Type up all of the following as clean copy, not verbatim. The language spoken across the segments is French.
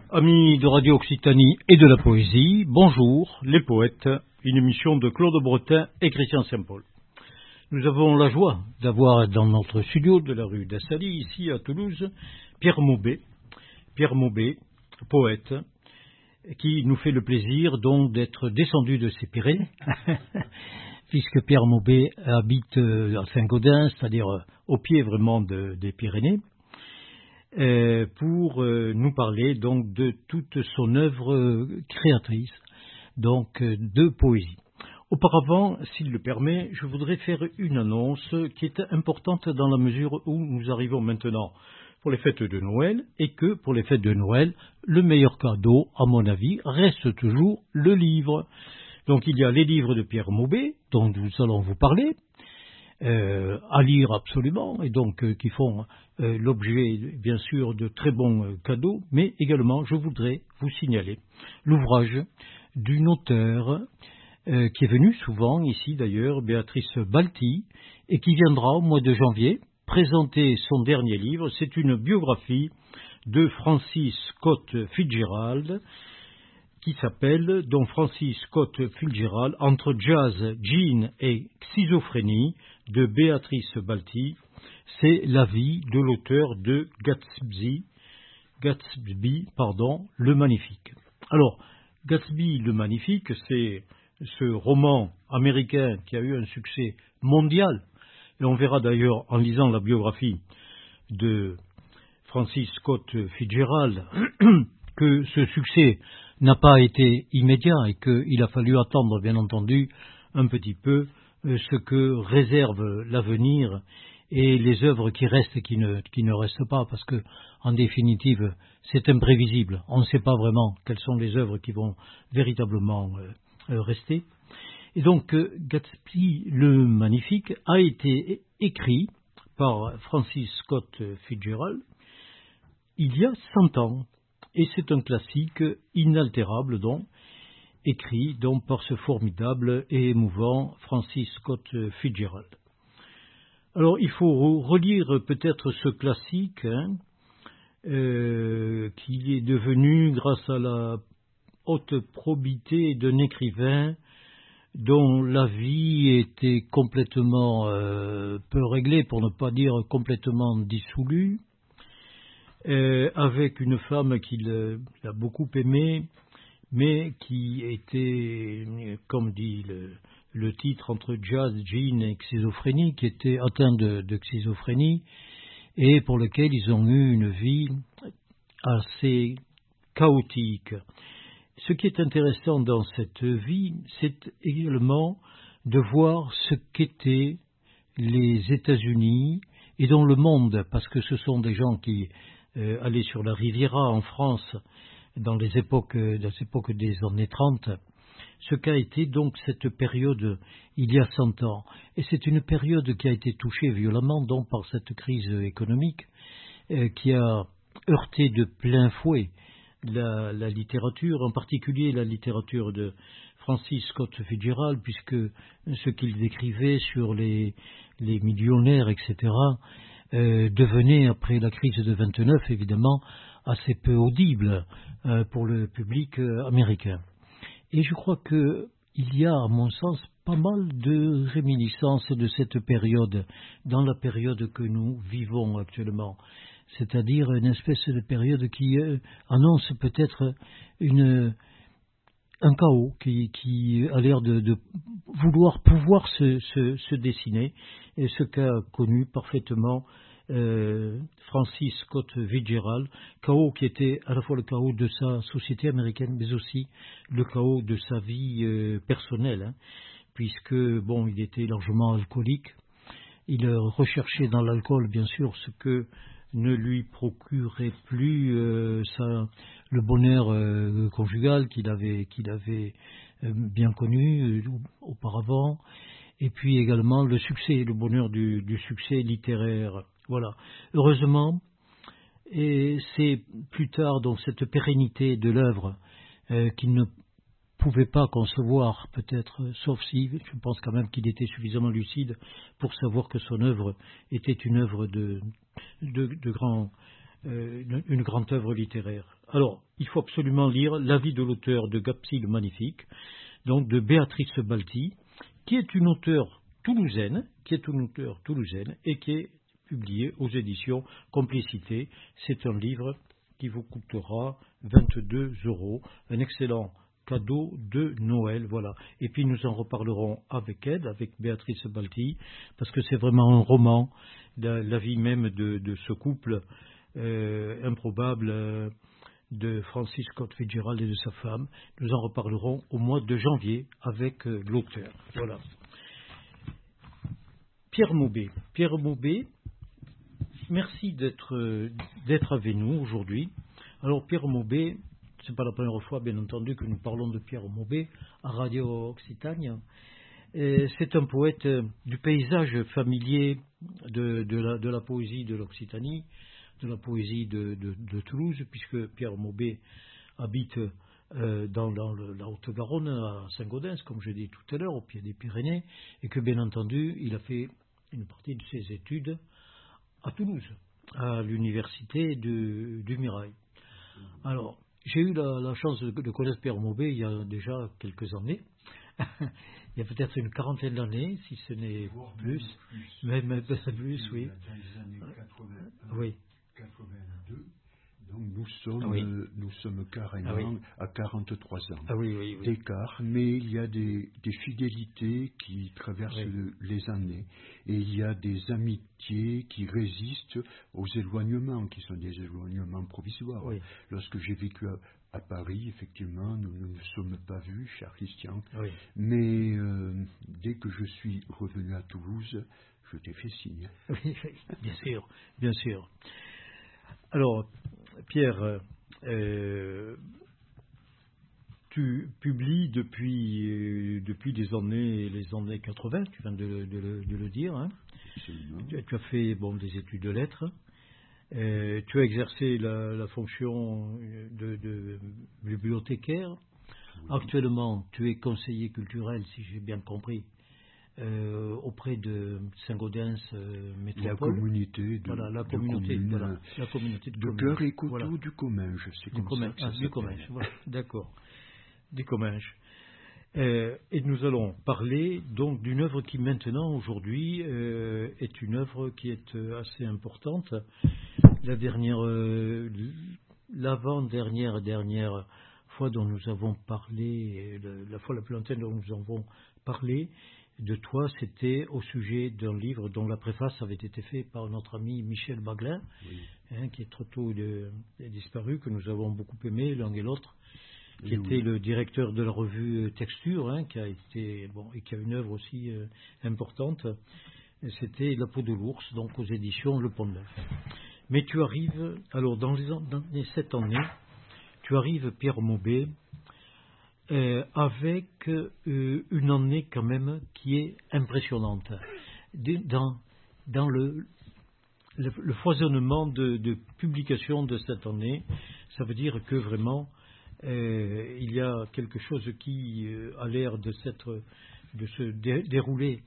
Amis de Radio Occitanie et de la poésie, bonjour, les poètes, une émission de Claude Bretin et Christian Saint-Paul. Nous avons la joie d'avoir dans notre studio de la rue d'Assali, ici à Toulouse, Pierre Maubé, poète, qui nous fait le plaisir donc d'être descendu de ses Pyrénées, puisque Pierre Maubé habite à Saint-Gaudens, c'est-à-dire au pied vraiment des Pyrénées, pour nous parler donc de toute son œuvre créatrice, donc de poésie. Auparavant, s'il le permet, je voudrais faire une annonce qui est importante dans la mesure où nous arrivons maintenant pour les fêtes de Noël et que pour les fêtes de Noël, le meilleur cadeau, à mon avis, reste toujours le livre. Donc il y a les livres de Pierre Maubé, dont nous allons vous parler, à lire absolument, et donc qui font l'objet, bien sûr, de très bons cadeaux, mais également, je voudrais vous signaler l'ouvrage d'une auteure qui est venue souvent ici, d'ailleurs, Béatrice Balti, et qui viendra au mois de janvier présenter son dernier livre. C'est une biographie de Francis Scott Fitzgerald, qui s'appelle donc Francis Scott Fitzgerald, entre jazz, gin et schizophrénie, de Béatrice Balti. C'est la vie de l'auteur de Gatsby, le Magnifique. Alors, Gatsby le Magnifique, c'est ce roman américain qui a eu un succès mondial, et on verra d'ailleurs en lisant la biographie de Francis Scott Fitzgerald que ce succès n'a pas été immédiat et qu'il a fallu attendre, bien entendu, un petit peu ce que réserve l'avenir et les œuvres qui restent et qui ne restent pas, parce que, en définitive, c'est imprévisible. On ne sait pas vraiment quelles sont les œuvres qui vont véritablement rester. Et donc, Gatsby le Magnifique a été écrit par Francis Scott Fitzgerald il y a 100 ans. Et c'est un classique inaltérable, donc, écrit donc par ce formidable et émouvant Francis Scott Fitzgerald. Alors, il faut relire peut-être ce classique, qui est devenu, grâce à la haute probité d'un écrivain dont la vie était complètement peu réglée, pour ne pas dire complètement dissolue, avec une femme qu'il a beaucoup aimée, mais qui était, comme dit le titre, entre jazz, gin et schizophrénie, qui était atteint de schizophrénie, et pour lequel ils ont eu une vie assez chaotique. Ce qui est intéressant dans cette vie, c'est également de voir ce qu'étaient les États-Unis et dans le monde, parce que ce sont des gens qui allaient sur la Riviera en France dans les époques des années 30, ce qu'a été donc cette période il y a 100 ans. Et c'est une période qui a été touchée violemment donc par cette crise économique qui a heurté de plein fouet la littérature, en particulier la littérature de Francis Scott Fitzgerald, puisque ce qu'il décrivait sur les millionnaires, etc., devenait, après la crise de 29, évidemment, assez peu audible pour le public américain. Et je crois qu'il y a, à mon sens, pas mal de réminiscences de cette période, dans la période que nous vivons actuellement. C'est-à-dire une espèce de période qui annonce peut-être un chaos qui a l'air de pouvoir se dessiner, et ce qu'a connu parfaitement Francis Scott Fitzgerald, chaos qui était à la fois le chaos de sa société américaine, mais aussi le chaos de sa vie personnelle, puisque bon, il était largement alcoolique. Il recherchait dans l'alcool, bien sûr, ce que ne lui procurait plus le bonheur conjugal qu'il avait bien connu auparavant, et puis également le succès, le bonheur du succès littéraire. Voilà. Heureusement, et c'est plus tard donc cette pérennité de l'œuvre qu'il ne pouvait pas concevoir, peut-être, sauf si, je pense quand même qu'il était suffisamment lucide pour savoir que son œuvre était une œuvre de grand une grande œuvre littéraire. Alors, il faut absolument lire La vie de l'auteur de Gapsy le Magnifique, donc de Béatrice Balti, qui est une auteure toulousaine, et qui est publié aux éditions Complicité. C'est un livre qui vous coûtera 22 €, un excellent cadeau de Noël, voilà. Et puis nous en reparlerons avec elle, avec Béatrice Balti, parce que c'est vraiment un roman, la vie même de ce couple improbable de Francis Scott Fitzgerald et de sa femme. Nous en reparlerons au mois de janvier avec l'auteur. Voilà. Pierre Maubé, merci d'être avec nous aujourd'hui. Alors Pierre Maubé, c'est pas la première fois, bien entendu, que nous parlons de Pierre Maubé à Radio Occitanie. C'est un poète du paysage familier de la poésie de l'Occitanie, de la poésie de Toulouse, puisque Pierre Maubé habite dans la Haute-Garonne, à Saint-Gaudens, comme je l'ai dit tout à l'heure, au pied des Pyrénées, et que bien entendu, il a fait une partie de ses études à Toulouse, à l'université du Mirail. Alors, j'ai eu la chance de connaître Pierre Maubé il y a déjà quelques années. Il y a peut-être une quarantaine d'années, si ce n'est plus. Même plus, oui. Dans les années 81, oui. 82. Donc nous sommes carrément à 43 ans d'écart, mais il y a des fidélités qui traversent les années, et il y a des amitiés qui résistent aux éloignements, qui sont des éloignements provisoires. Oui. Lorsque j'ai vécu à Paris, effectivement, nous ne nous sommes pas vus, cher Christian, mais dès que je suis revenu à Toulouse, je t'ai fait signe. Oui, bien sûr. Alors, Pierre, tu publies depuis les années 80, tu viens de le dire. Hein. Tu as fait des études de lettres. Tu as exercé la fonction de bibliothécaire. Oui. Actuellement, tu es conseiller culturel, si j'ai bien compris, auprès de Saint-Gaudens Métropole. La communauté de Cœur et Coteau du Comminges. C'est comme ça que ça s'appelle. Du Comminges, voilà, d'accord. Du Comminges. Et nous allons parler donc d'une œuvre qui maintenant, aujourd'hui, est une œuvre qui est assez importante. L'avant-dernière fois dont nous avons parlé, la fois la plus lointaine dont nous avons parlé de toi, c'était au sujet d'un livre dont la préface avait été faite par notre ami Michel Baglin, qui est trop tôt disparu, que nous avons beaucoup aimé l'un et l'autre, qui était le directeur de la revue Texture, qui a été et qui a une œuvre aussi importante. C'était La peau de l'ours, donc aux éditions Le Pont Neuf. Mais tu arrives, alors dans les 7 années, tu arrives, Pierre Maubé, avec une année quand même qui est impressionnante. Dans le foisonnement de publication de cette année, ça veut dire que vraiment il y a quelque chose qui a l'air de se dérouler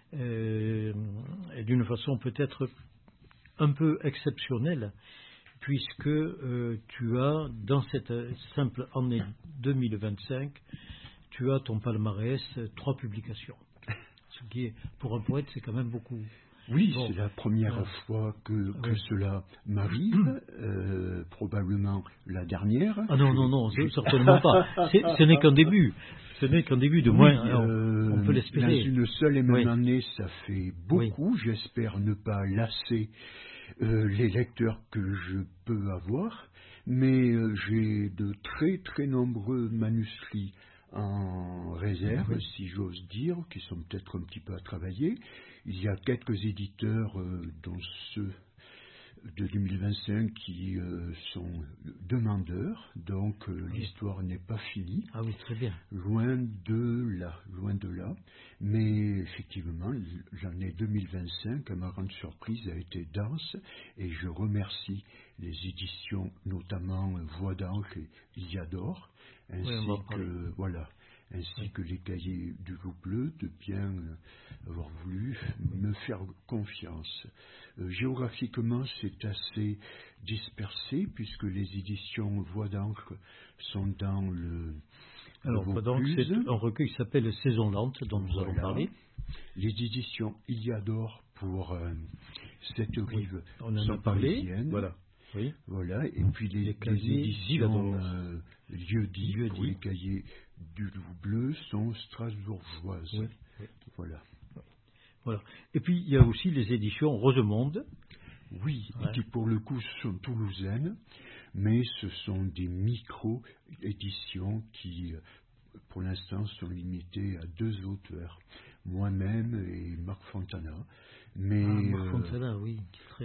d'une façon peut-être un peu exceptionnelle, puisque tu as, dans cette simple année 2025, tu as ton palmarès 3 publications. Ce qui est, pour un poète, c'est quand même beaucoup. Oui, c'est la première fois que cela m'arrive, probablement la dernière. Ah non, certainement pas. Ce n'est qu'un début. Ce n'est qu'un début, de moins, on peut l'espérer. Dans une seule et même année, ça fait beaucoup. Oui. J'espère ne pas lasser les lecteurs que je peux avoir, mais j'ai de très très nombreux manuscrits en réserve, si j'ose dire, qui sont peut-être un petit peu à travailler. Il y a quelques éditeurs, dont ceux de 2025, qui sont demandeurs, donc l'histoire n'est pas finie. Ah oui, très bien. Loin de là. Mais effectivement, l'année 2025, à ma grande surprise, a été dense, et je remercie les éditions, notamment Voix d'Ange et Iliador, ainsi que ainsi que les cahiers du Loup Bleu, de bien avoir voulu me faire confiance. Géographiquement, c'est assez dispersé, puisque les éditions Voix d'encre sont dans le Voix d'encre, c'est un recueil qui s'appelle Saison lente, dont nous allons parler. Les éditions Iliador pour cette rive sont parisiennes. Voilà. Et puis les éditions Lieu-dit pour les cahiers du Loup Bleu sont strasbourgeoises. Voilà. Et puis il y a aussi les éditions Rosemonde. Oui, qui pour le coup sont toulousaines, mais ce sont des micro-éditions qui, pour l'instant, sont limitées à 2 auteurs, moi-même et Marc Fontana. Mais Marc Fontana, oui.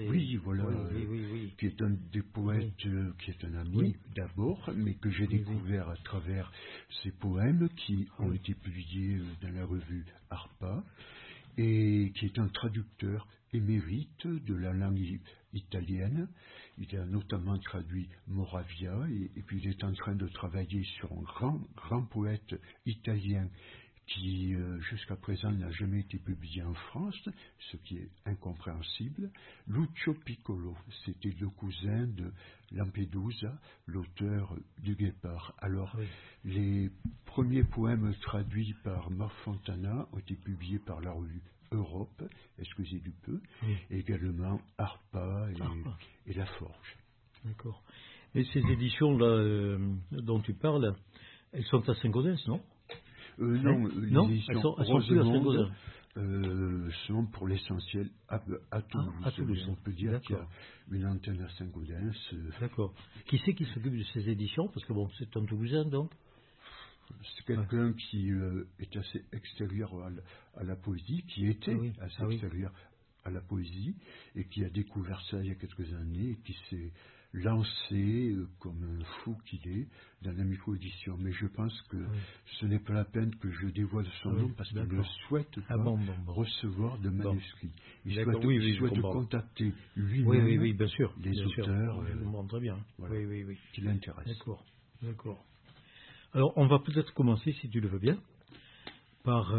Qui est un des poètes, qui est un ami d'abord, mais que j'ai découvert à travers ses poèmes qui ont été publiés dans la revue Harpa, et qui est un traducteur émérite de la langue italienne. Il a notamment traduit Moravia, et puis il est en train de travailler sur un grand poète italien qui jusqu'à présent n'a jamais été publié en France, ce qui est incompréhensible. Lucio Piccolo, c'était le cousin de Lampedusa, l'auteur du Guépard. Alors, les premiers poèmes traduits par Marc Fontana ont été publiés par la revue Europe, excusez du peu, et également Harpa et La Forge. D'accord. Et ces éditions-là dont tu parles, elles sont à Saint-Gaudens, non? Non, les éditions Rosemonde sont pour l'essentiel à Toulouse. À Toulouse. On peut dire qu'il y a une antenne à Saint-Gaudens. D'accord. Qui c'est qui s'occupe de ces éditions? Parce que c'est un Toulousain, donc. C'est quelqu'un qui est assez extérieur à la poésie, qui était assez extérieur à la poésie, et qui a découvert ça il y a quelques années, et qui s'est lancé comme un fou qu'il est dans la micro-édition. Mais je pense que ce n'est pas la peine que je dévoile son nom, parce qu'il ne souhaite pas recevoir de manuscrits. Il souhaite contacter lui-même bien sûr, les auteurs je comprends très bien. Qui l'intéressent. D'accord. Alors, on va peut-être commencer, si tu le veux bien, par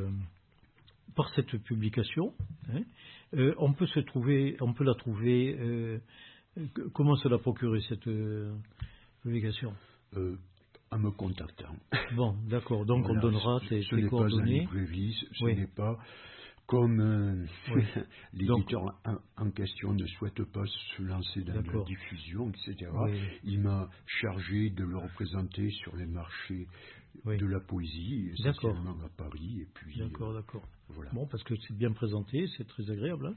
cette publication. On peut la trouver. Comment se la procurer, cette publication? En me contactant. Bon, d'accord. Donc, on donnera tes coordonnées. Ce n'est pas comme l'éditeur en question ne souhaite pas se lancer dans la diffusion, etc. Il m'a chargé de le représenter sur les marchés de la poésie, essentiellement à Paris. Et puis, d'accord. Voilà. Bon, parce que c'est bien présenté, c'est très agréable.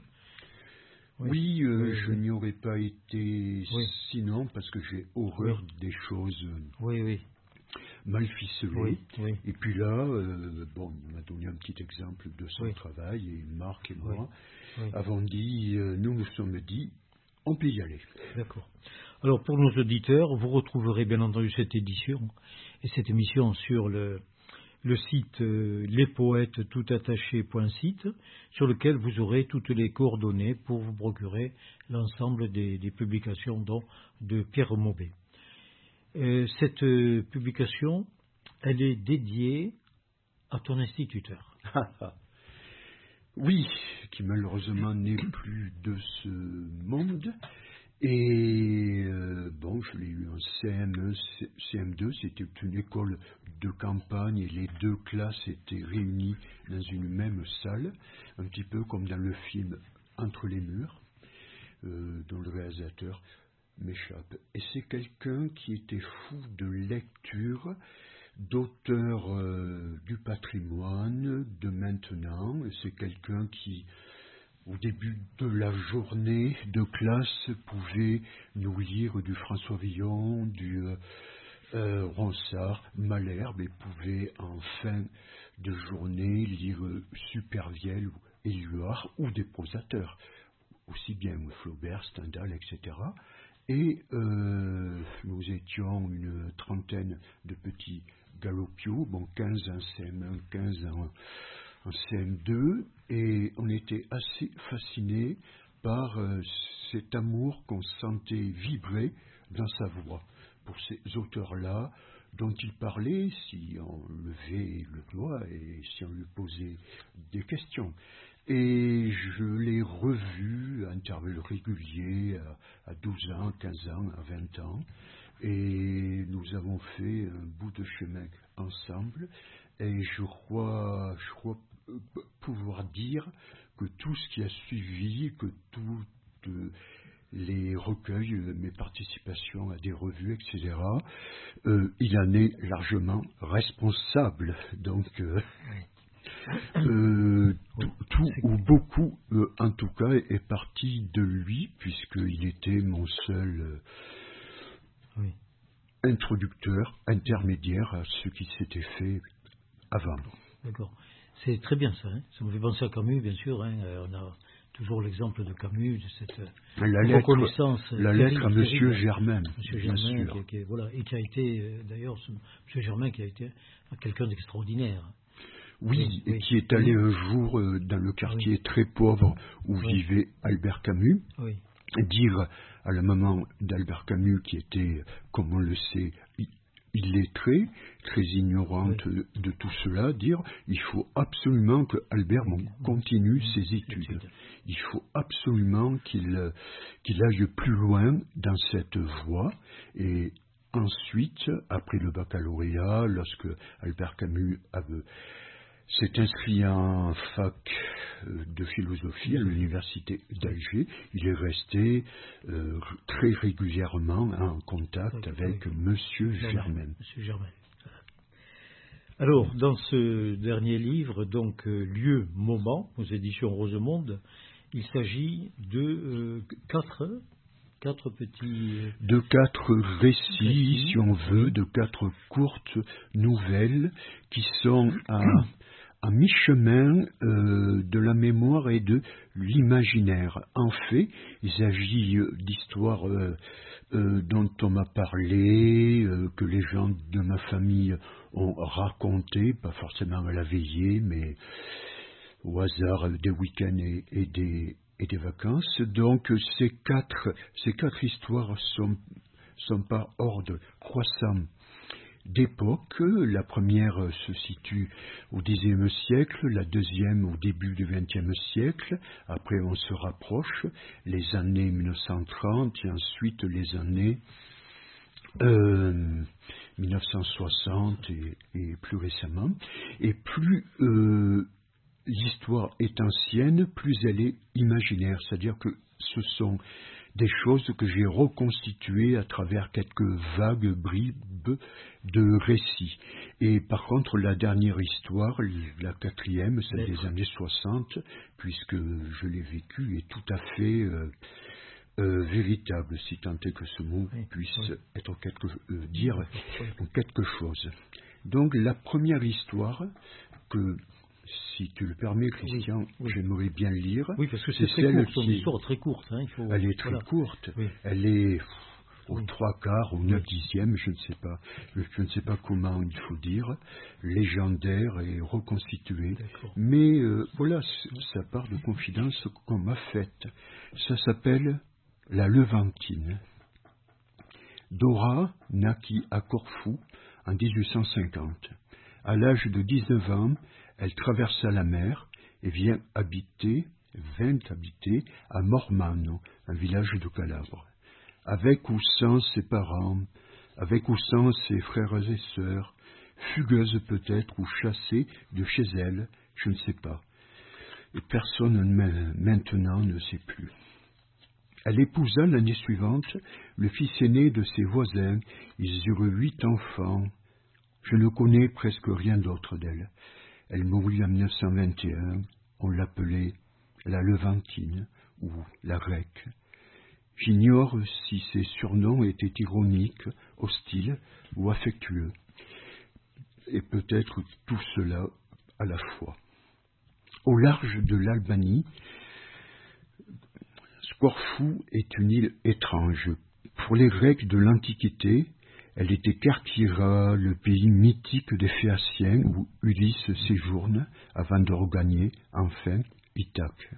Je n'y aurais pas été sinon, parce que j'ai horreur des choses mal ficelées. Et puis là, il m'a donné un petit exemple de son travail, et Marc et moi avons dit, nous sommes dit, on peut y aller. D'accord. Alors, pour nos auditeurs, vous retrouverez bien entendu cette édition et cette émission sur le site lespoètestoutattaché.site, sur lequel vous aurez toutes les coordonnées pour vous procurer l'ensemble des publications de Pierre Maubet. Cette publication, elle est dédiée à ton instituteur. Oui, qui malheureusement n'est plus de ce monde. Et je l'ai eu en CM2, c'était une école de campagne, et les 2 classes étaient réunies dans une même salle, un petit peu comme dans le film Entre les murs, dont le réalisateur m'échappe. Et c'est quelqu'un qui était fou de lecture, d'auteurs du patrimoine, de maintenant. C'est quelqu'un qui, au début de la journée de classe, pouvait nous lire du François Villon, du Ronsard, Malherbe, et pouvait en fin de journée lire Supervielle ou Éluard, ou des prosateurs, aussi bien Flaubert, Stendhal, etc. Et nous étions une trentaine de petits galopiaux, 15 en CM1, 15 en CM2, et on était assez fascinés par cet amour qu'on sentait vibrer dans sa voix pour ces auteurs-là, dont il parlait si on levait le doigt et si on lui posait des questions. Et je l'ai revu à intervalles réguliers, à 12 ans, 15 ans, à 20 ans. Et nous avons fait un bout de chemin ensemble. Et je crois pouvoir dire que tout ce qui a suivi, que toutes les recueils, mes participations à des revues, etc., il en est largement responsable. Donc, tout ou beaucoup, en tout cas, est parti de lui, puisqu'il était mon seul introducteur, intermédiaire à ce qui s'était fait avant. D'accord. C'est très bien ça. Ça me fait penser à Camus, bien sûr. On a toujours l'exemple de Camus, de cette reconnaissance. La lettre à Monsieur Germain. Monsieur Germain, et qui a été, d'ailleurs, Monsieur Germain qui a été quelqu'un d'extraordinaire. Oui, et qui est allé un jour dans le quartier très pauvre où vivait Albert Camus, dire à la maman d'Albert Camus, qui était, comme on le sait, illettrée, très ignorante de tout cela, dire il faut absolument que Albert continue ses études. Il faut absolument qu'il aille plus loin dans cette voie. Et ensuite, après le baccalauréat, lorsque Albert Camus s'est inscrit en fac de philosophie à l'université d'Alger, il est resté très régulièrement en contact avec Monsieur Germain. Monsieur Germain. Alors, dans ce dernier livre, donc Lieu, moment, aux éditions Rosemonde, il s'agit de quatre petits... De 4 récits, si on veut, de 4 courtes nouvelles qui sont à mi-chemin de la mémoire et de l'imaginaire. En fait, il s'agit d'histoires dont on m'a parlé, que les gens de ma famille ont raconté, pas forcément à la veillée, mais au hasard des week-ends et des vacances. Donc ces quatre histoires sont par ordre croissant d'époque. La première se situe au Xe siècle, la deuxième au début du XXe siècle. Après, on se rapproche, les années 1930 et ensuite les années 1960 et plus récemment. Et plus l'histoire est ancienne, plus elle est imaginaire, c'est-à-dire que ce sont des choses que j'ai reconstituées à travers quelques vagues bribes de récits. Et par contre, la dernière histoire, la quatrième, celle des années 60, puisque je l'ai vécue, est tout à fait véritable, si tant est que ce mot puisse être dire quelque chose. Donc la première histoire que, si tu le permets, Christian, j'aimerais bien lire. Oui, parce que c'est celle qui... une histoire très courte. Elle est très courte. Oui. Elle est aux 3/4, aux 9/10, je ne sais pas comment il faut dire, légendaire et reconstituée. Mais voilà, ça part de confidences qu'on m'a faites. Ça s'appelle La Levantine. Dora naquit à Corfou en 1850. À l'âge de 19 ans, elle traversa la mer et vint habiter à Mormano, un village de Calabre. Avec ou sans ses parents, avec ou sans ses frères et sœurs, fugueuse peut-être ou chassée de chez elle, je ne sais pas. Et personne maintenant ne sait plus. Elle épousa l'année suivante le fils aîné de ses voisins. Ils eurent 8 enfants. Je ne connais presque rien d'autre d'elle. Elle mourut en 1921. On l'appelait la Levantine ou la Grecque. J'ignore si ces surnoms étaient ironiques, hostiles ou affectueux. Et peut-être tout cela à la fois. Au large de l'Albanie, Corfou est une île étrange. Pour les Grecs de l'Antiquité, elle était Kerkyra, le pays mythique des Phéaciens où Ulysse séjourne avant de regagner enfin Ithaque.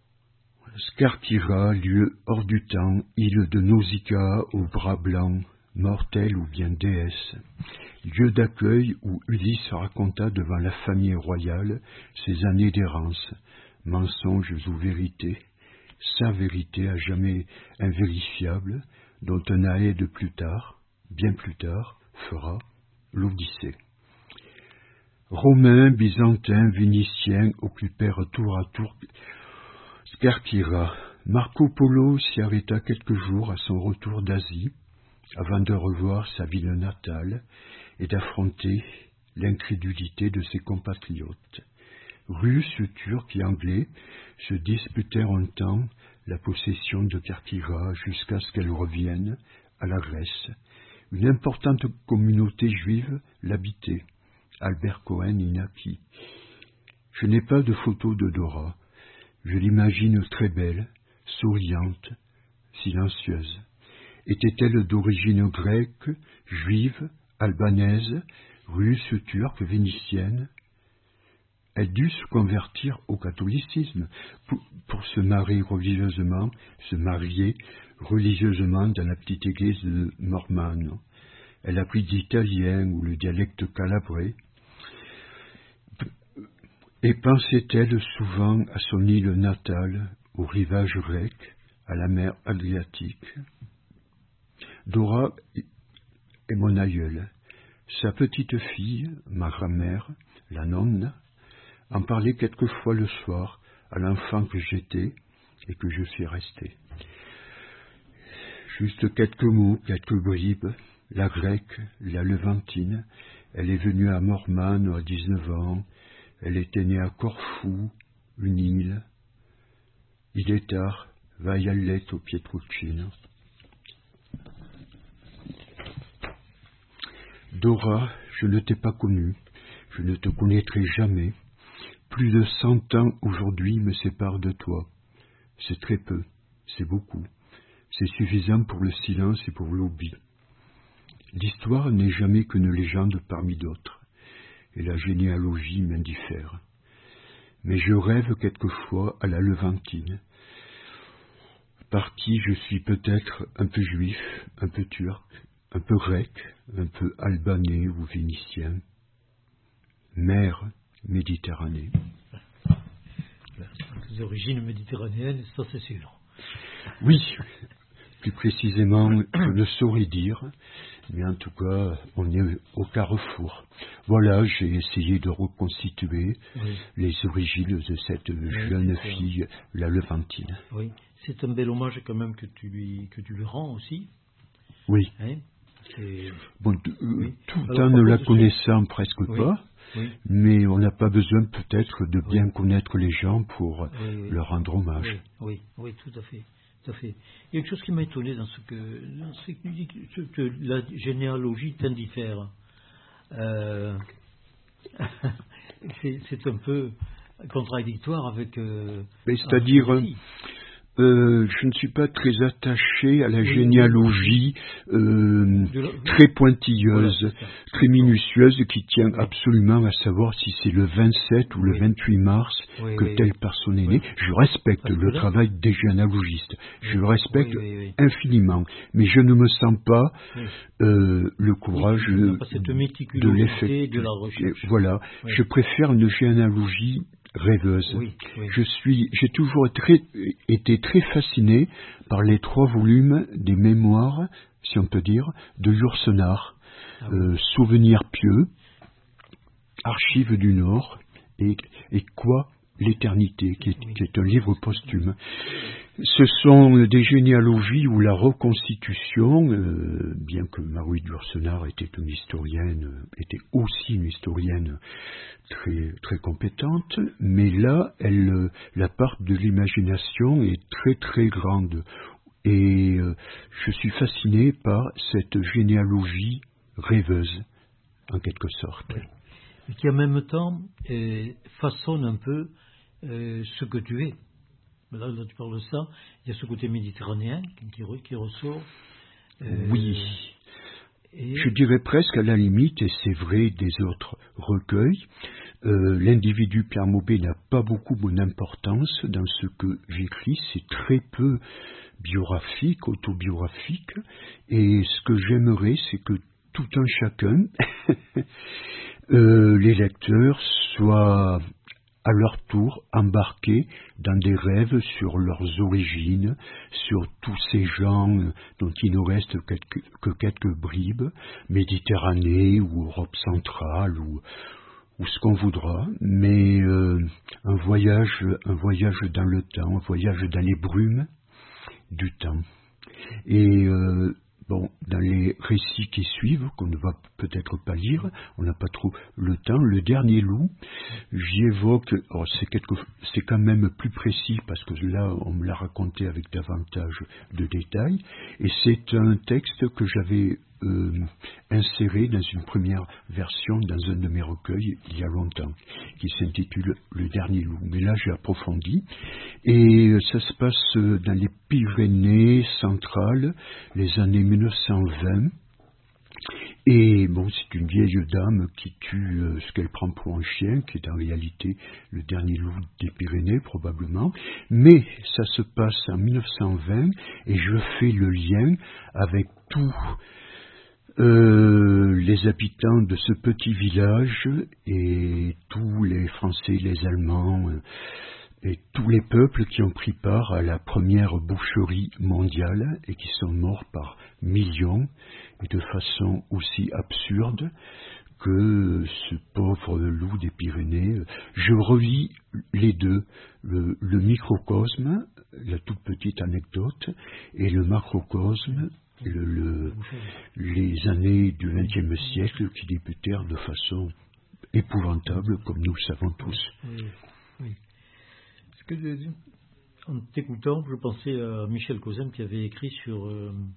Skarkyra, lieu hors du temps, île de Nausicaa aux bras blancs, mortel ou bien déesse, lieu d'accueil où Ulysse raconta devant la famille royale ses années d'errance, mensonges ou vérités, sa vérité à jamais invérifiable, dont un Aède plus tard, bien plus tard, fera l'Odyssée. Romains, Byzantins, Vénitiens occupèrent tour à tour Kerkyra. Marco Polo s'y arrêta quelques jours à son retour d'Asie, avant de revoir sa ville natale et d'affronter l'incrédulité de ses compatriotes. Russes, Turcs et Anglais se disputèrent un temps la possession de Kerkyra jusqu'à ce qu'elle revienne à la Grèce. Une importante communauté juive l'habitait. Albert Cohen y naquit. Je n'ai pas de photo de Dora. Je l'imagine très belle, souriante, silencieuse. Était-elle d'origine grecque, juive, albanaise, russe, turque, vénitienne? Elle dut se convertir au catholicisme pour se marier religieusement dans la petite église de Mormano. Elle apprit l'italien ou le dialecte calabrais. Et pensait-elle souvent à son île natale, au rivage grec, à la mer Adriatique? Dora est mon aïeule. Sa petite fille, ma grand-mère, la nonne, en parlait quelquefois le soir à l'enfant que j'étais et que je suis resté. Juste quelques mots, quelques bribes. La grecque, la levantine, elle est venue à Mormano à 19 ans, elle était née à Corfou, une île. Il est tard, vai a letto Pietruccino. Dora, je ne t'ai pas connue, je ne te connaîtrai jamais. Plus de 100 ans aujourd'hui me séparent de toi. C'est très peu, c'est beaucoup. C'est suffisant pour le silence et pour l'oubli. L'histoire n'est jamais qu'une légende parmi d'autres, et la généalogie m'indiffère. Mais je rêve quelquefois à la levantine, par qui je suis peut-être un peu juif, un peu turc, un peu grec, un peu albanais ou vénitien. Mer Méditerranée. Les origines méditerranéennes, ça c'est sûr. Oui, plus précisément, je ne saurais dire, mais en tout cas, on est au carrefour. Voilà, j'ai essayé de reconstituer les origines de cette jeune fille, la levantine. Oui, c'est un bel hommage quand même que tu lui rends aussi. Oui. Hein, bon, tout en ne la connaissant presque pas, mais on n'a pas besoin peut-être de bien connaître les gens pour leur rendre hommage. Oui, tout à fait. Il y a quelque chose qui m'a étonné dans ce que tu dis, que la généalogie t'indiffère. C'est un peu contradictoire avec... c'est-à-dire... je ne suis pas très attaché à la généalogie très pointilleuse, très minutieuse, qui tient absolument à savoir si c'est le 27 ou le 28 mars que telle personne est née. Je respecte le travail des généalogistes, je le respecte infiniment, mais je ne me sens pas le courage de l'effet. De la recherche. Voilà, je préfère une généalogie rêveuse. J'ai toujours été très fasciné par les 3 volumes des mémoires, si on peut dire, de Yourcenar. Souvenirs pieux, Archives du Nord et Quoi l'éternité, qui est un livre posthume. Ce sont des généalogies où la reconstitution, bien que Marie de Yourcenar était aussi une historienne très, très compétente, mais là, la part de l'imagination est très, très grande. Et je suis fasciné par cette généalogie rêveuse, en quelque sorte. Et qui en même temps façonne un peu ce que tu es. Là, tu parles de ça, il y a ce côté méditerranéen qui ressort. Oui. Je dirais presque à la limite, et c'est vrai des autres recueils, l'individu Pierre Maubé n'a pas beaucoup d'importance dans ce que j'écris, c'est très peu biographique, autobiographique, et ce que j'aimerais, c'est que tout un chacun, les lecteurs, soient à leur tour embarqués dans des rêves sur leurs origines, sur tous ces gens dont il ne reste que quelques bribes, Méditerranée ou Europe centrale ou ce qu'on voudra, mais un voyage dans le temps, un voyage dans les brumes du temps. Et dans les récits qui suivent, qu'on ne va peut-être pas lire, on n'a pas trop le temps, le dernier loup, j'y évoque, c'est quand même plus précis parce que là on me l'a raconté avec davantage de détails, et c'est un texte que j'avais inséré dans une première version dans un de mes recueils il y a longtemps, qui s'intitule Le Dernier Loup. Mais là j'ai approfondi, et ça se passe dans les Pyrénées centrales, les années 1920. Et c'est une vieille dame qui tue ce qu'elle prend pour un chien, qui est en réalité le dernier loup des Pyrénées probablement, mais ça se passe en 1920 et je fais le lien avec tous les habitants de ce petit village et tous les Français, les Allemands et tous les peuples qui ont pris part à la première boucherie mondiale et qui sont morts par millions et de façon aussi absurde que ce pauvre loup des Pyrénées. Je revis les deux, le microcosme, la toute petite anecdote, et le macrocosme, les années du XXe siècle qui débutèrent de façon épouvantable, comme nous le savons tous. Oui. En t'écoutant, je pensais à Michel Cozem qui avait écrit sur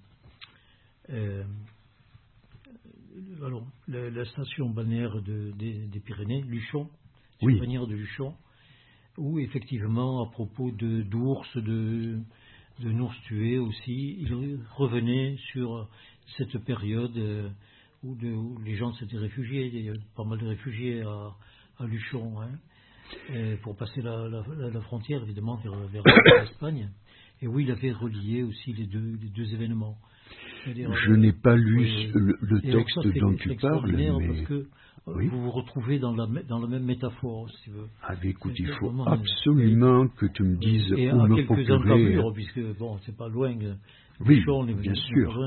la station balnéaire des Pyrénées, Luchon, la balnéaire de Luchon, où effectivement, à propos d'ours, de nours tués aussi, il revenait sur cette période où les gens s'étaient réfugiés. Il y a pas mal de réfugiés à Luchon, pour passer la frontière, évidemment, vers l'Espagne. Et où il avait relié aussi les deux événements. Je n'ai pas lu le texte dont tu parles, mais parce que vous vous retrouvez dans la même métaphore, si tu veux. Écoute, il faut absolument que tu me dises où me procurer. Et à quelques encablures, puisque c'est pas loin. Oui, bien sûr.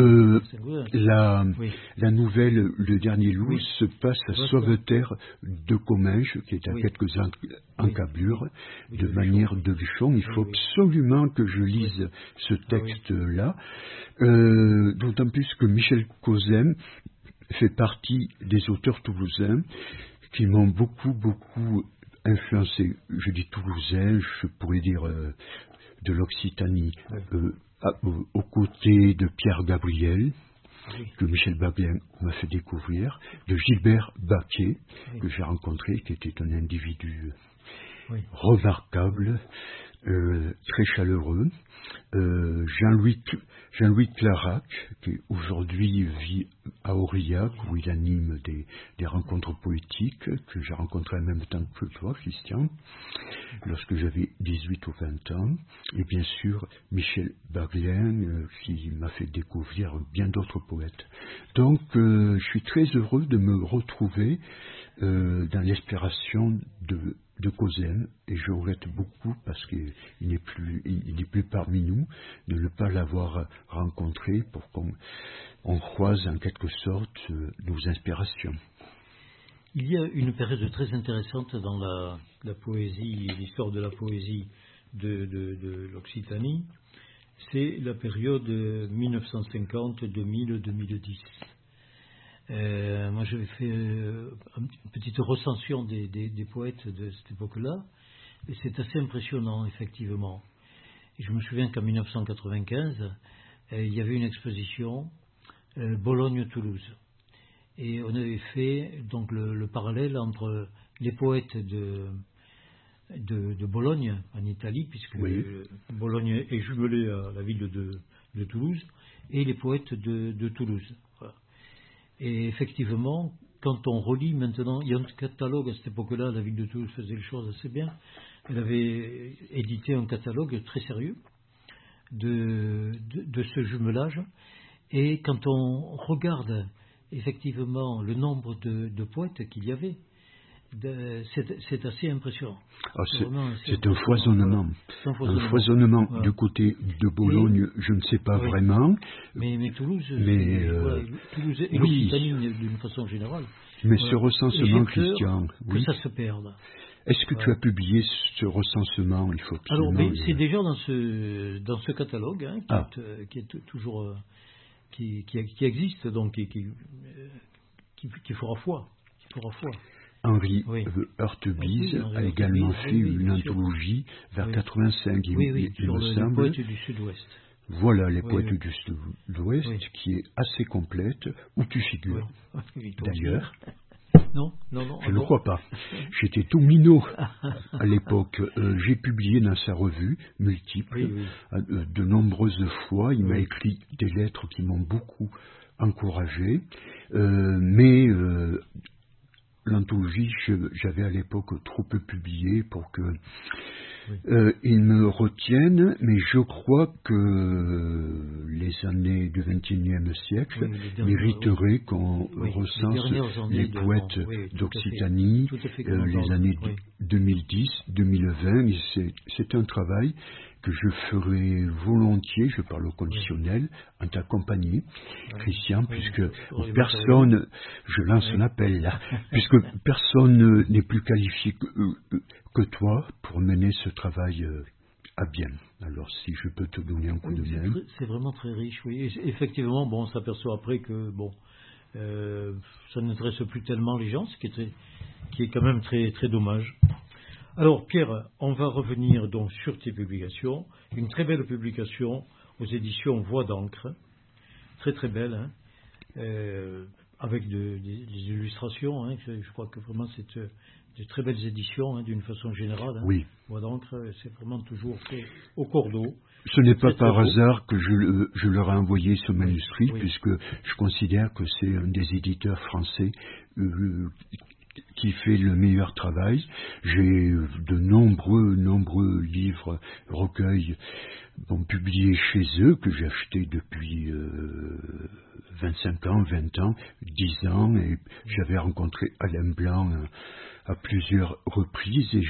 La nouvelle Le Dernier Loup se passe à Sauveterre de Comminges, qui est à quelques encablures, de manière de Luchon. Il faut absolument que je lise ce texte-là, d'autant plus que Michel Cozem fait partie des auteurs toulousains qui m'ont beaucoup influencé. Je dis toulousain, je pourrais dire de l'Occitanie, aux côtés de Pierre Gabriel, que Michel Baglien m'a fait découvrir, de Gilbert Baquet, que j'ai rencontré, qui était un individu remarquable, très chaleureux, Jean-Louis Clarac, qui aujourd'hui vit à Aurillac, où il anime des rencontres poétiques, que j'ai rencontrées en même temps que toi, Christian, lorsque j'avais 18 ou 20 ans, et bien sûr Michel Baglien, qui m'a fait découvrir bien d'autres poètes. Donc je suis très heureux de me retrouver dans l'inspiration de Cozem, et je regrette beaucoup parce qu'il n'est plus parmi nous, de ne pas l'avoir rencontré pour qu'on croise en quelque sorte nos inspirations. Il y a une période très intéressante dans la poésie, l'histoire de la poésie de l'Occitanie, c'est la période 1950, 2000, 2010. Moi, j'avais fait une petite recension des poètes de cette époque-là, et c'est assez impressionnant, effectivement. Et je me souviens qu'en 1995, il y avait une exposition Bologne-Toulouse. Et on avait fait donc le parallèle entre les poètes de Bologne, en Italie, puisque Bologne est jumelée à la ville de Toulouse, et les poètes de Toulouse. Voilà. Et effectivement, quand on relit maintenant, il y a un catalogue à cette époque-là, la ville de Toulouse faisait les choses assez bien. Elle avait édité un catalogue très sérieux, de ce jumelage. Et quand on regarde effectivement le nombre de poètes qu'il y avait, c'est assez impressionnant. C'est un foisonnement. Un foisonnement du côté de Bologne, je ne sais pas vraiment. Mais Toulouse, Toulouse et l'Occitanie d'une façon générale. Mais ce recensement, Christian, que ça se perde. Est-ce que tu as publié ce recensement? Il faut absolument. Alors, c'est déjà dans ce catalogue qui est toujours qui existe, donc qui fera foi. Henri Heurtebise a également fait une anthologie vers 85, il me semble. Les poètes du Sud-Ouest. Voilà, les poètes du Sud-Ouest, qui est assez complète, où tu figures. D'ailleurs, non, je ne crois pas. J'étais tout minot à l'époque. J'ai publié dans sa revue, multiples, de nombreuses fois. Il m'a écrit des lettres qui m'ont beaucoup encouragé. Mais l'anthologie, j'avais à l'époque trop peu publié pour que ils me retiennent, mais je crois que les années du XXIe siècle mériteraient qu'on recense les poètes d'Occitanie, les années 2010, 2020, et c'est un travail que je ferai volontiers, je parle au conditionnel, en ta compagnie, Christian, puisque personne, je lance un appel là, puisque personne n'est plus qualifié que toi pour mener ce travail à bien. Alors si je peux te donner un coup de main. C'est vraiment très riche, oui. Et effectivement, on s'aperçoit après que ça n'intéresse plus tellement les gens, ce qui est quand même très, très dommage. Alors Pierre, on va revenir donc sur tes publications. Une très belle publication aux éditions Voix d'encre, très très belle, avec des illustrations. Je crois que vraiment c'est de très belles éditions d'une façon générale. Oui. Voix d'encre, c'est vraiment toujours fait au cordeau. Ce n'est pas par hasard que je leur ai envoyé ce manuscrit, puisque je considère que c'est un des éditeurs français qui fait le meilleur travail. J'ai de nombreux livres, recueils publiés chez eux, que j'ai achetés depuis 25 ans, 20 ans, 10 ans, et j'avais rencontré Alain Blanc à plusieurs reprises, et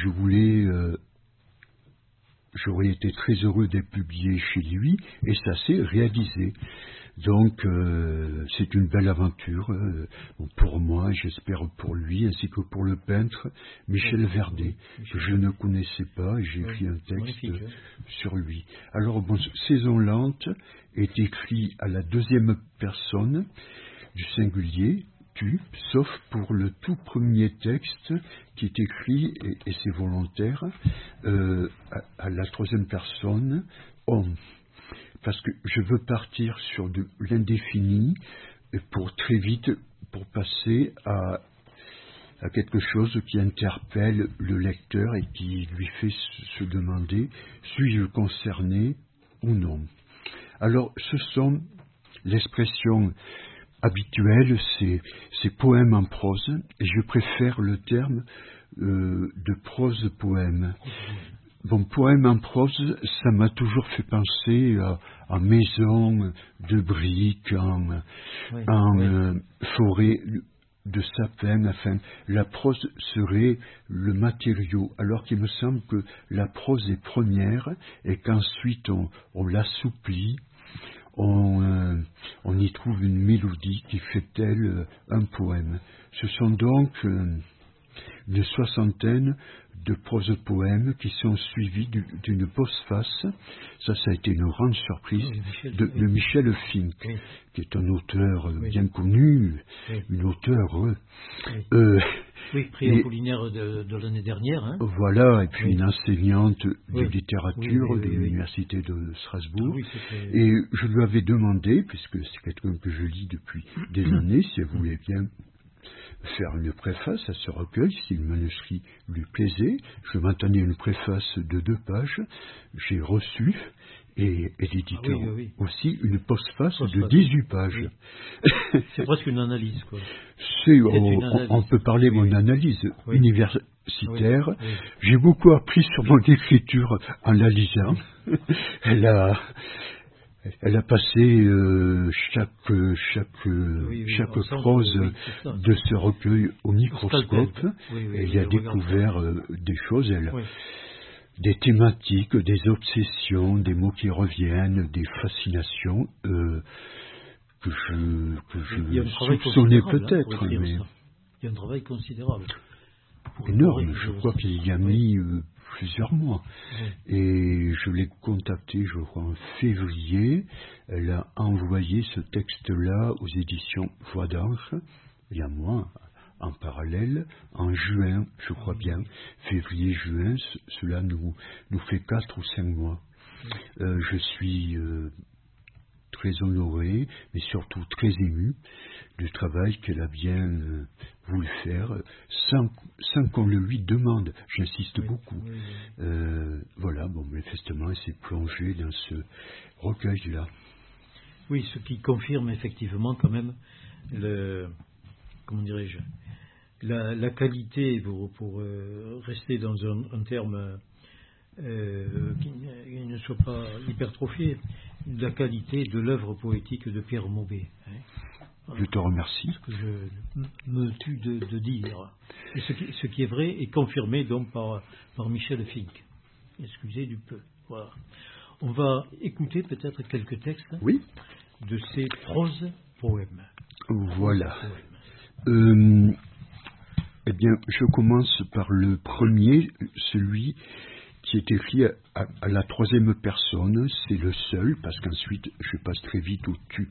j'aurais été très heureux d'être publié chez lui, et ça s'est réalisé. Donc, c'est une belle aventure pour moi, j'espère pour lui, ainsi que pour le peintre Michel Verdet, que je ne connaissais pas, et j'ai écrit un texte sur lui. Alors, Saison lente est écrit à la deuxième personne du singulier, tu, sauf pour le tout premier texte qui est écrit, et c'est volontaire, à la troisième personne, homme. Parce que je veux partir sur de l'indéfini pour très vite, pour passer à quelque chose qui interpelle le lecteur et qui lui fait se demander, suis-je concerné ou non? Alors, ce sont l'expression habituelle, c'est poème en prose, et je préfère le terme de prose-poème. Poème en prose, ça m'a toujours fait penser à maison de briques, en forêt de sapins. Enfin, la prose serait le matériau, alors qu'il me semble que la prose est première et qu'ensuite on l'assouplit, on y trouve une mélodie qui fait tel un poème. Ce sont donc une soixantaine de prose-poèmes qui sont suivis d'une postface. Ça a été une grande surprise de Michel Fink, qui est un auteur bien connu, une auteure. Prix Apollinaire de l'année dernière. Voilà, et puis une enseignante de littérature de l'université de Strasbourg. Et je lui avais demandé, puisque c'est quelqu'un que je lis depuis des années, si elle voulait bien faire une préface à ce recueil, si le manuscrit lui plaisait. Je m'attendais à une préface de 2 pages. J'ai reçu, et l'éditeur aussi, une postface de 18 pages. Oui. C'est presque une analyse, quoi. On peut parler mon analyse universitaire. Oui. J'ai beaucoup appris sur mon écriture en la lisant. Elle a passé chaque prose de ce recueil au microscope. Et elle a découvert des choses. Des thématiques, des obsessions, des mots qui reviennent, des fascinations que je soupçonnais peut-être. Mais... Il y a un travail considérable. Énorme, je crois qu'il y a mis plusieurs mois. Oui. Et je l'ai contactée, je crois, en février. Elle a envoyé ce texte-là aux éditions Voix d'Ange, il y a un mois. En parallèle, en juin, je crois bien, février-juin, cela nous fait 4 ou 5 mois. Je suis très honoré, mais surtout très ému du travail qu'elle a bien voulu faire, sans qu'on le lui demande. J'insiste beaucoup. Voilà, bon, manifestement, elle s'est plongée dans ce recueil-là. Oui, ce qui confirme effectivement quand même comment dirais-je, la qualité, pour rester dans un terme qui ne soit pas hypertrophié, la qualité de l'œuvre poétique de Pierre Maubé. Je te remercie. Ce que je me tue de dire. Et ce qui est vrai est confirmé donc par Michel Fink. Excusez du peu. Voilà. On va écouter peut-être quelques textes de ces proses poèmes. Voilà. Eh bien, je commence par le premier, celui qui est écrit à la 3e personne. C'est le seul, parce qu'ensuite, je passe très vite au tu.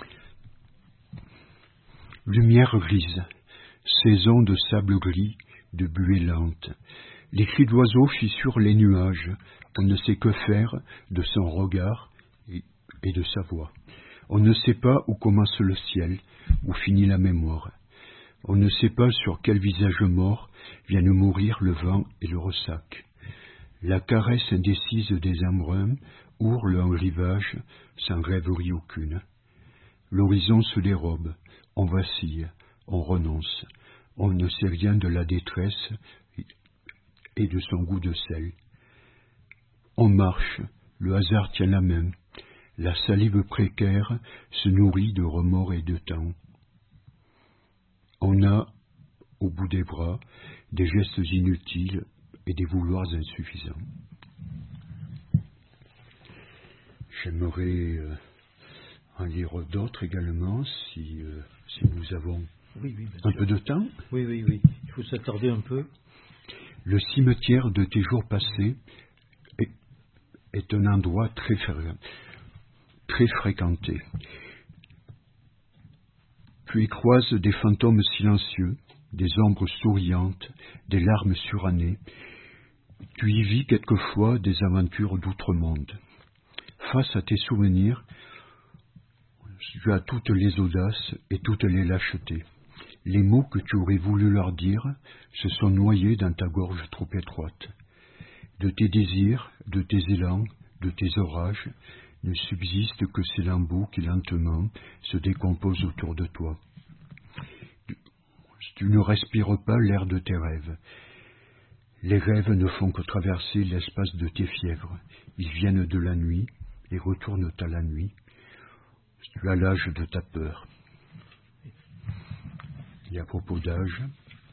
Lumière grise, saison de sable gris, de buée lente. Les cris d'oiseaux fissurent les nuages. On ne sait que faire de son regard et de sa voix. On ne sait pas où commence le ciel, où finit la mémoire. On ne sait pas sur quel visage mort viennent mourir le vent et le ressac. La caresse indécise des embruns ourle un rivage sans rêverie aucune. L'horizon se dérobe, on vacille, on renonce. On ne sait rien de la détresse et de son goût de sel. On marche, le hasard tient la main. La salive précaire se nourrit de remords et de temps. On a, au bout des bras, des gestes inutiles et des vouloirs insuffisants. J'aimerais en lire d'autres également, si nous avons un peu de temps. Oui. Il faut s'attarder un peu. Le cimetière de tes jours passés est un endroit très fréquenté. Tu y croises des fantômes silencieux, des ombres souriantes, des larmes surannées. Tu y vis quelquefois des aventures d'outre-monde. Face à tes souvenirs, tu as toutes les audaces et toutes les lâchetés. Les mots que tu aurais voulu leur dire se sont noyés dans ta gorge trop étroite. De tes désirs, de tes élans, de tes orages, ne subsiste que ces lambeaux qui lentement se décomposent autour de toi. Tu ne respires pas l'air de tes rêves. Les rêves ne font que traverser l'espace de tes fièvres. Ils viennent de la nuit et retournent à la nuit. Tu as l'âge de ta peur. Et à propos d'âge,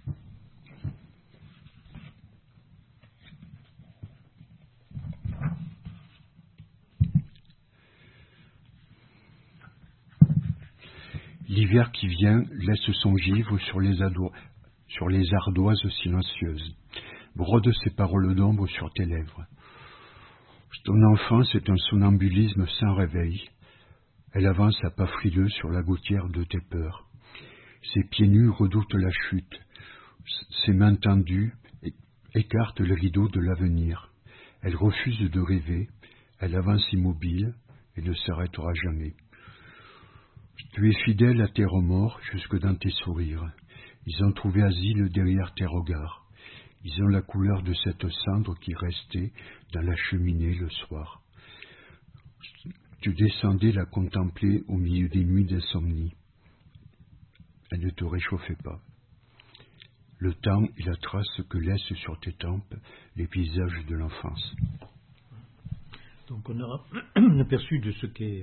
l'hiver qui vient laisse son givre sur les ardoises silencieuses, brode ses paroles d'ombre sur tes lèvres. Ton enfance est un somnambulisme sans réveil. Elle avance à pas frileux sur la gouttière de tes peurs. Ses pieds nus redoutent la chute. Ses mains tendues écartent le rideau de l'avenir. Elle refuse de rêver. Elle avance immobile et ne s'arrêtera jamais. Tu es fidèle à tes remords jusque dans tes sourires. Ils ont trouvé asile derrière tes regards. Ils ont la couleur de cette cendre qui restait dans la cheminée le soir. Tu descendais la contempler au milieu des nuits d'insomnie. Elle ne te réchauffait pas. Le temps est la trace que laissent sur tes tempes les paysages de l'enfance. Donc on a un aperçu de ce qu'est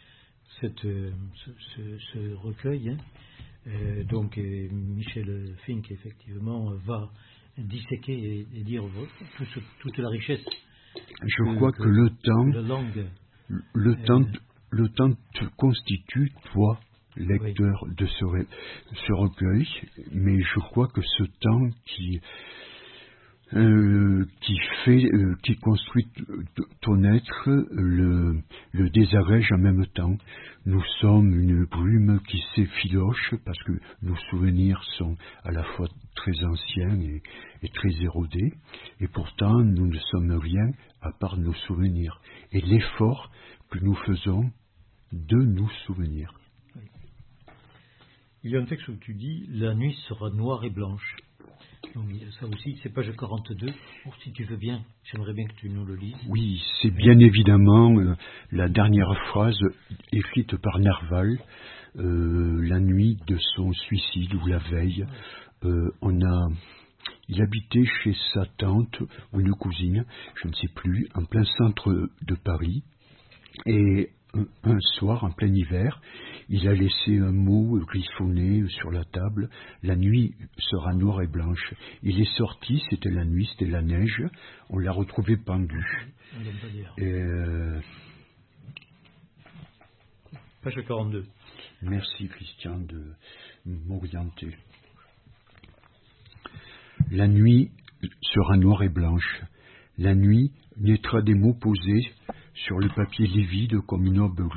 ce recueil. Donc Michel Fink, effectivement, va disséquer et dire toute la richesse. Je crois que le temps te constitue, toi, lecteur de ce recueil, mais je crois que ce temps qui construit ton être le désagrège en même temps. Nous sommes une brume qui s'effiloche parce que nos souvenirs sont à la fois très anciens et très érodés, et pourtant nous ne sommes rien à part nos souvenirs et l'effort que nous faisons de nous souvenir. Il y a un texte où tu dis « La nuit sera noire et blanche ». Donc ça aussi, c'est page 42. Si tu veux bien, j'aimerais bien que tu nous le lises. Oui, c'est bien évidemment la dernière phrase écrite par Nerval, la nuit de son suicide ou la veille. Il habitait chez sa tante ou une cousine, je ne sais plus, en plein centre de Paris. Et un soir, en plein hiver, il a laissé un mot griffonné sur la table. La nuit sera noire et blanche. Il est sorti, c'était la nuit, c'était la neige. On l'a retrouvé pendu. Page 42. Merci Christian de m'orienter. La nuit sera noire et blanche. La nuit naîtra des mots posés sur le papier livide comme une aube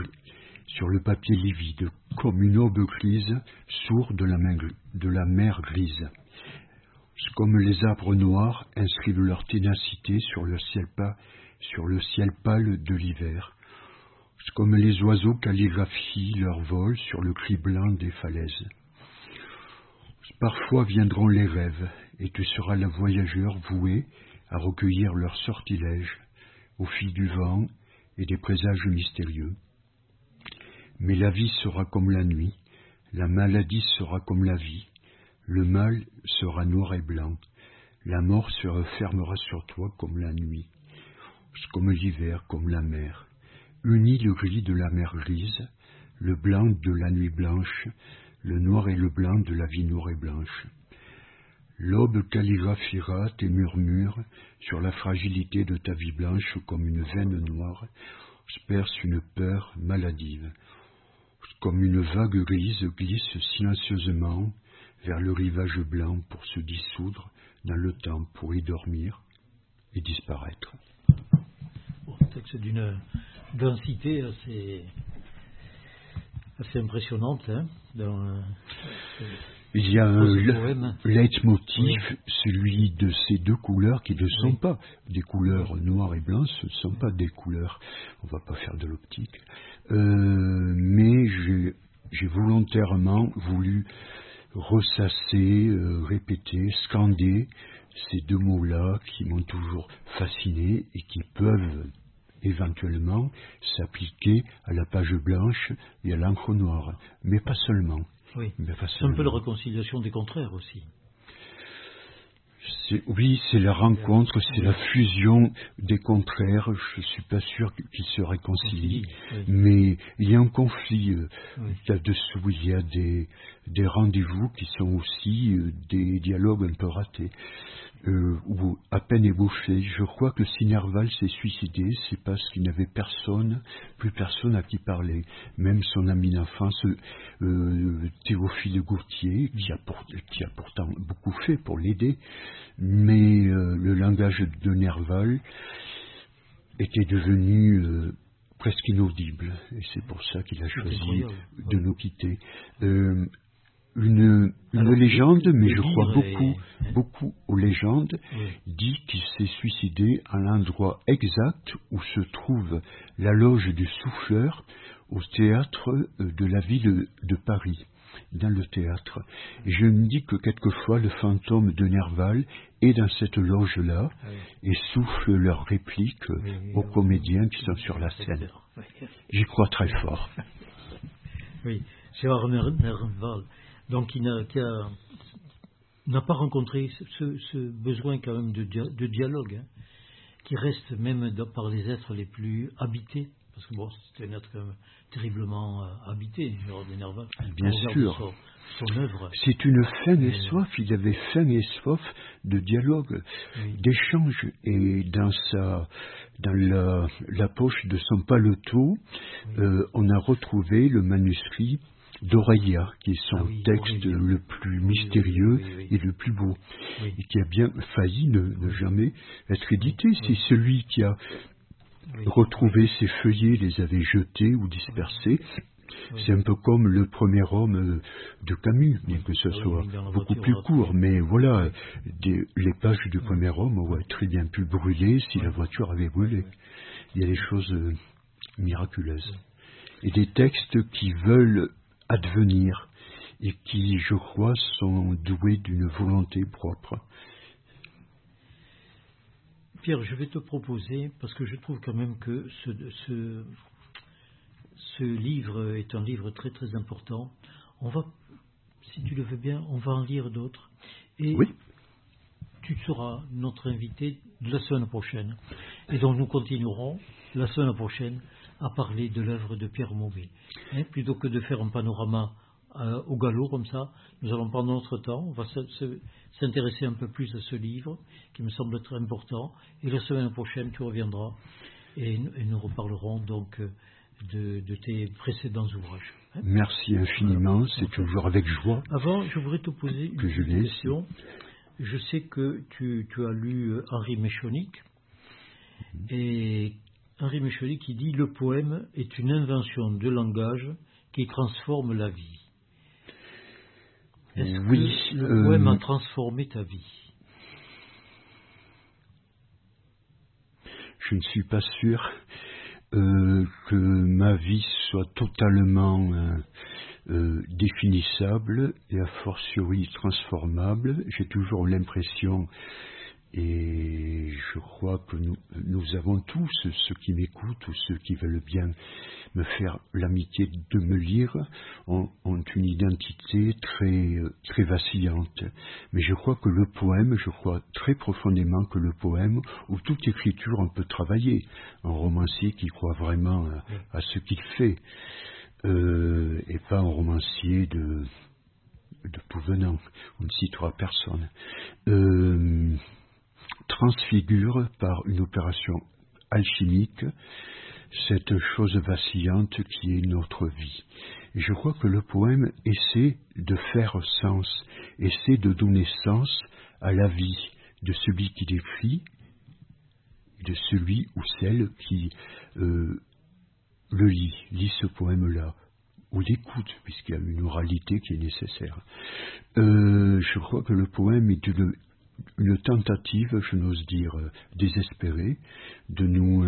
grise, sourd de la mer grise. Comme les arbres noirs inscrivent leur ténacité sur le ciel pâle de l'hiver. Comme les oiseaux calligraphient leur vol sur le cri blanc des falaises. Parfois viendront les rêves, et tu seras le voyageur voué à recueillir leurs sortilèges au fil du vent et des présages mystérieux. Mais la vie sera comme la nuit, la maladie sera comme la vie, le mal sera noir et blanc, la mort se refermera sur toi comme la nuit, comme l'hiver, comme la mer. Unis le gris de la mer grise, le blanc de la nuit blanche, le noir et le blanc de la vie noire et blanche. L'aube calligraphiera tes murmures sur la fragilité de ta vie blanche comme une veine noire perce une peur maladive. Comme une vague grise glisse silencieusement vers le rivage blanc pour se dissoudre dans le temps, pour y dormir et disparaître. Texte d'une densité assez impressionnante, hein, il y a un leitmotiv, celui de ces deux couleurs qui ne sont pas des couleurs noires et blanches, ce ne sont pas des couleurs, on ne va pas faire de l'optique, mais j'ai volontairement voulu ressasser, répéter, scander ces deux mots-là qui m'ont toujours fasciné et qui peuvent éventuellement s'appliquer à la page blanche et à l'encre noire, mais pas seulement. Oui, c'est un peu la réconciliation des contraires aussi. C'est la rencontre, c'est la fusion des contraires. Je ne suis pas sûr qu'ils se réconcilient, mais il y a un conflit là-dessous. Il y a des rendez-vous qui sont aussi des dialogues un peu ratés, ou à peine ébauchés. Je crois que si Nerval s'est suicidé, c'est parce qu'il n'avait plus personne à qui parler. Même son ami d'enfance, Théophile Gautier, qui a pourtant beaucoup fait pour l'aider, mais le langage de Nerval était devenu presque inaudible, et c'est pour ça qu'il a choisi de nous quitter. Une légende, mais je crois beaucoup aux légendes, dit qu'il s'est suicidé à l'endroit exact où se trouve la loge du Souffleur au théâtre de la ville de Paris, dans le théâtre. Et je me dis que quelquefois le fantôme de Nerval est dans cette loge-là et souffle leurs répliques aux comédiens qui sont sur la scène. J'y crois très fort. Oui, Gérard Nerval, donc qui n'a pas rencontré ce besoin quand même de dialogue, hein, qui reste même par les êtres les plus habités, parce que c'est un être quand même terriblement habité, Gérard Nerval. Bien sûr. Son œuvre. C'est une faim et soif, il avait faim et soif de dialogue, d'échange, et dans la poche de son paletot, on a retrouvé le manuscrit d'Aurélia, qui est son texte le plus mystérieux et le plus beau, et qui a bien failli ne jamais être édité. C'est celui qui a retrouvé ces feuillets, les avait jetés ou dispersés. C'est un peu comme le premier homme de Camus, bien que ce soit beaucoup plus court, mais voilà, les pages du premier homme auraient très bien pu brûler si la voiture avait brûlé. Il y a des choses miraculeuses. Et des textes qui veulent advenir et qui, je crois, sont doués d'une volonté propre. Pierre, je vais te proposer, parce que je trouve quand même que ce livre est un livre très très important. On va, si tu le veux bien, on va en lire d'autres. Et tu seras notre invité de la semaine prochaine. Et donc nous continuerons la semaine prochaine à parler de l'œuvre de Pierre Mauvé. Plutôt que de faire un panorama au galop comme ça, nous allons prendre notre temps, on va s'intéresser un peu plus à ce livre qui me semble très important. Et la semaine prochaine, tu reviendras et nous reparlerons donc de tes précédents ouvrages. Merci infiniment, c'est toujours avec joie. Avant, je voudrais te poser une question. Je sais que tu as lu Henri Méchonic, et Henri Méchonic qui dit « Le poème est une invention de langage qui transforme la vie ». Est-ce que le poème a transformé ta vie? Je ne suis pas sûr que ma vie soit totalement définissable et a fortiori transformable. J'ai toujours l'impression, et je crois que nous avons tous, ceux qui m'écoutent ou ceux qui veulent bien me faire l'amitié de me lire, ont une identité très, très vacillante. Mais je crois très profondément que le poème, ou toute écriture, on peut travailler. Un romancier qui croit vraiment à ce qu'il fait, et pas un romancier de tout venant. On ne citera personne. Transfigure par une opération alchimique cette chose vacillante qui est notre vie. Et je crois que le poème essaie de faire sens, essaie de donner sens à la vie de celui qui l'écrit, de celui ou celle qui le lit ce poème-là, ou l'écoute, puisqu'il y a une oralité qui est nécessaire. Je crois que le poème est une tentative, je n'ose dire désespérée, de nous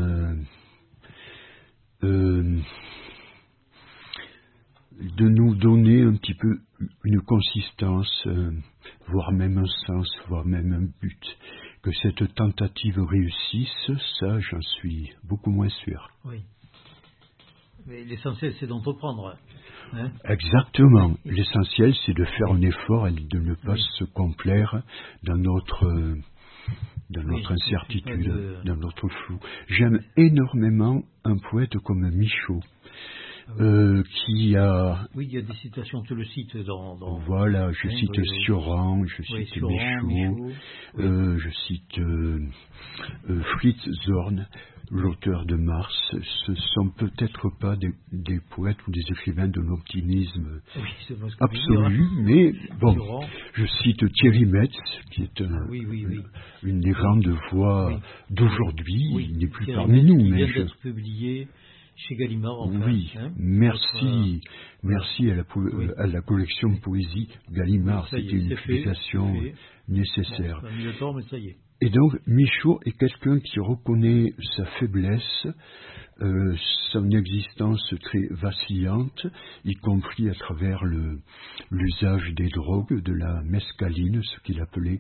donner un petit peu une consistance, voire même un sens, voire même un but. Que cette tentative réussisse, ça j'en suis beaucoup moins sûr. Oui. Mais l'essentiel c'est d'entreprendre. Hein? Exactement. L'essentiel c'est de faire un effort et de ne pas se complaire dans notre incertitude, dans notre flou. J'aime énormément un poète comme Michaud, qui a... Oui, il y a des citations, tu le cites dans... Voilà, je cite Sioran, je cite Michaud, je cite Fritz Zorn, l'auteur de Mars. Ce sont peut-être pas des poètes ou des écrivains de l'optimisme absolu, mais bon, je cite Thierry Metz, qui est une des grandes voix d'aujourd'hui. Il n'est plus parmi nous, mais vient d'être publié chez Gallimard. Merci à la collection Poésie Gallimard. C'était une publication nécessaire. Ça a mis le temps, mais ça y est. Et donc, Michaud est quelqu'un qui reconnaît sa faiblesse, son existence très vacillante, y compris à travers l'usage des drogues, de la mescaline, ce qu'il appelait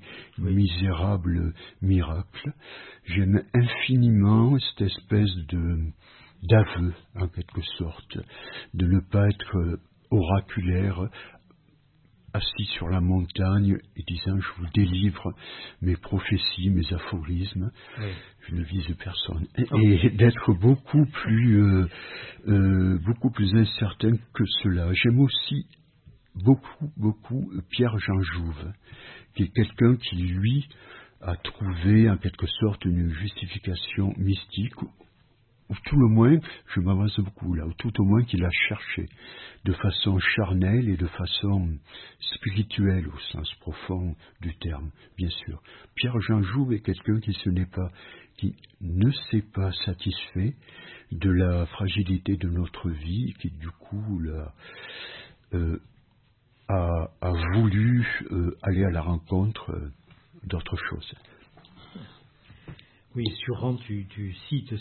misérable miracle. J'aime infiniment cette espèce d'aveu, en quelque sorte, de ne pas être oraculaire, assis sur la montagne et disant je vous délivre mes prophéties, mes aphorismes, je ne vise personne, et d'être beaucoup plus incertain que cela. J'aime aussi beaucoup Pierre-Jean Jouve, qui est quelqu'un qui lui a trouvé en quelque sorte une justification mystique, ou tout le moins, je m'avance beaucoup là, ou tout au moins qu'il a cherché de façon charnelle et de façon spirituelle au sens profond du terme, bien sûr. Pierre-Jean Jouve est quelqu'un qui ne s'est pas satisfait de la fragilité de notre vie, qui du coup a voulu aller à la rencontre d'autre chose. Oui, Suran, tu cites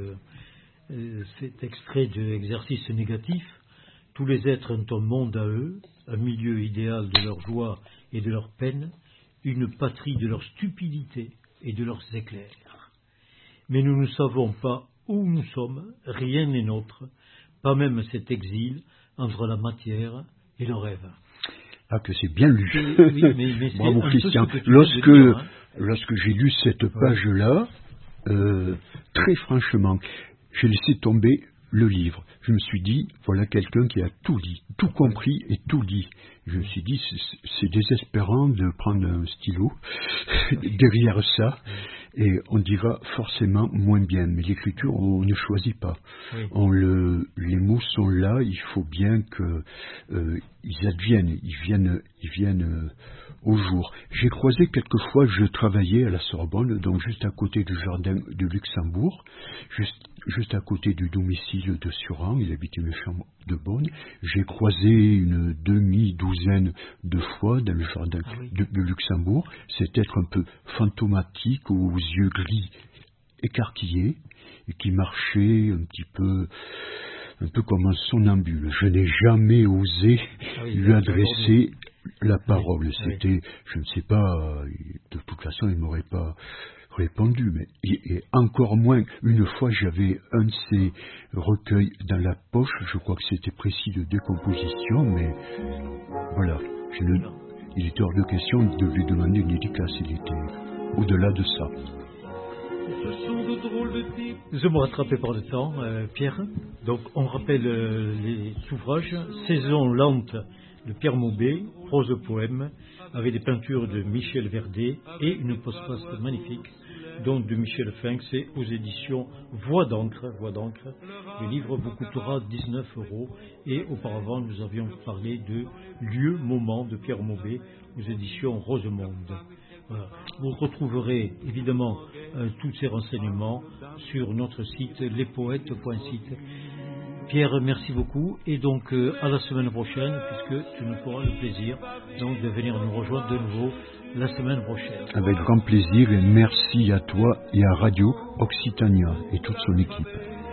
cet extrait de l'exercice négatif. Tous les êtres ont un monde à eux, un milieu idéal de leur joie et de leur peine, une patrie de leur stupidité et de leurs éclairs. Mais nous ne savons pas où nous sommes, rien n'est nôtre, pas même cet exil entre la matière et le rêve. Ah, que c'est bien lu. Oui, mais bravo Christian. Lorsque j'ai lu cette page-là, très franchement, j'ai laissé tomber le livre. Je me suis dit, voilà quelqu'un qui a tout dit, tout compris et tout dit. Je me suis dit, c'est désespérant de prendre un stylo derrière ça, et on dira forcément moins bien. Mais l'écriture, on ne choisit pas. Les mots sont là, il faut bien qu'ils adviennent, ils viennent au jour. J'ai croisé quelquefois, je travaillais à la Sorbonne, donc juste à côté du jardin de Luxembourg, juste à côté du domicile de Suran, il habitait une chambre de bonne. J'ai croisé une demi-douzaine de fois dans le jardin de Luxembourg, cet être un peu fantomatique, aux yeux gris écarquillés, et qui marchait un peu comme un somnambule. Je n'ai jamais osé lui adresser la parole. C'était, je ne sais pas, de toute façon, il m'aurait pas répondu, mais et encore moins, une fois j'avais un de ces recueils dans la poche, je crois que c'était précis de décomposition, mais voilà, il était hors de question de lui demander une dédicace, il était au-delà de ça. Nous sommes rattrapés par le temps, Pierre. Donc on rappelle les ouvrages. Saison lente de Pierre Maubé, prose poème, avec des peintures de Michel Verdet et une postface magnifique, dont de Michel Finck, c'est aux éditions Voix d'encre. Le livre vous coûtera 19 €. Et auparavant, nous avions parlé de Lieu, moment de Pierre Maubé, aux éditions Rosemonde. Voilà. Vous retrouverez évidemment tous ces renseignements sur notre site lespoètes.site. Pierre, merci beaucoup, et donc à la semaine prochaine, puisque tu nous feras le plaisir donc de venir nous rejoindre de nouveau la semaine prochaine. Avec grand plaisir, et merci à toi et à Radio Occitania et toute son équipe.